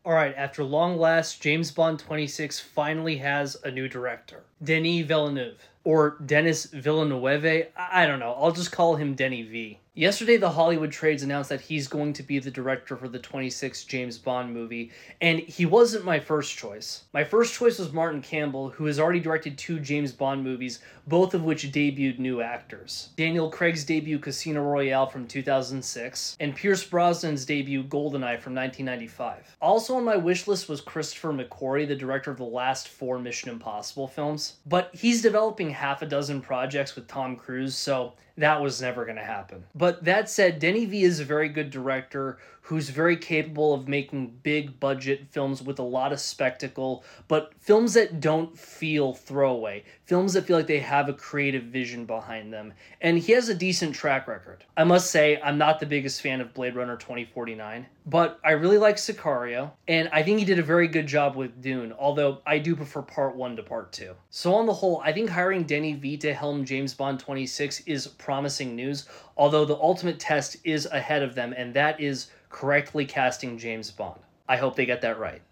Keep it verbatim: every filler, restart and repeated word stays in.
All right, after long last, James Bond twenty-six finally has a new director. Denis Villeneuve. Or Dennis Villeneuve. I don't know. I'll just call him Denny V. Yesterday, the Hollywood Trades announced that he's going to be the director for the twenty-sixth James Bond movie, and he wasn't my first choice. My first choice was Martin Campbell, who has already directed two James Bond movies, both of which debuted new actors. Daniel Craig's debut Casino Royale from two thousand six, and Pierce Brosnan's debut GoldenEye from nineteen ninety-five. Also on my wish list was Christopher McQuarrie, the director of the last four Mission Impossible films, but he's developing half a dozen projects with Tom Cruise, so that was never going to happen. But that said, Denny V is a very good director who's very capable of making big budget films with a lot of spectacle, but films that don't feel throwaway, films that feel like they have a creative vision behind them, and he has a decent track record. I must say, I'm not the biggest fan of Blade Runner twenty forty-nine, but I really like Sicario, and I think he did a very good job with Dune, although I do prefer part one to part two. So on the whole, I think hiring Denny V to helm James Bond twenty-six is promising news, although the ultimate test is ahead of them, and that is correctly casting James Bond. I hope they get that right.